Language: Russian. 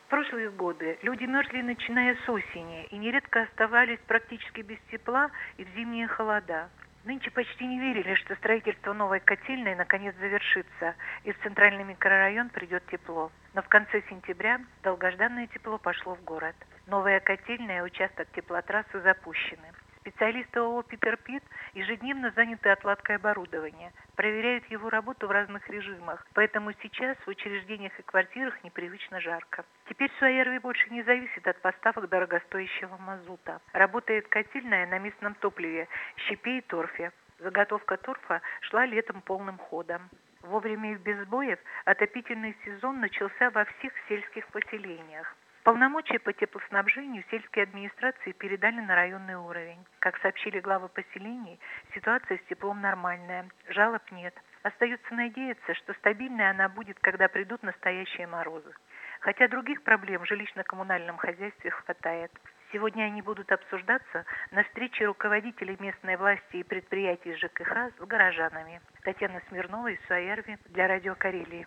В прошлые годы люди мерзли, начиная с осени, и нередко оставались практически без тепла и в зимние холода. Нынче почти не верили, что строительство новой котельной наконец завершится, и в центральный микрорайон придет тепло. Но в конце сентября долгожданное тепло пошло в город. Новая котельная и участок теплотрассы запущены. Специалисты ООО «Питерпит» ежедневно заняты отладкой оборудования, проверяют его работу в разных режимах, поэтому сейчас в учреждениях и квартирах непривычно жарко. Теперь Суоярви больше не зависит от поставок дорогостоящего мазута. Работает котельная на местном топливе, щепе и торфе. Заготовка торфа шла летом полным ходом. Вовремя и без сбоев отопительный сезон начался во всех сельских поселениях. Полномочия по теплоснабжению сельские администрации передали на районный уровень. Как сообщили главы поселений, ситуация с теплом нормальная, жалоб нет. Остается надеяться, что стабильной она будет, когда придут настоящие морозы. Хотя других проблем в жилищно-коммунальном хозяйстве хватает. Сегодня они будут обсуждаться на встрече руководителей местной власти и предприятий ЖКХ с горожанами. Татьяна Смирнова из Суоярви для Радио Карелии.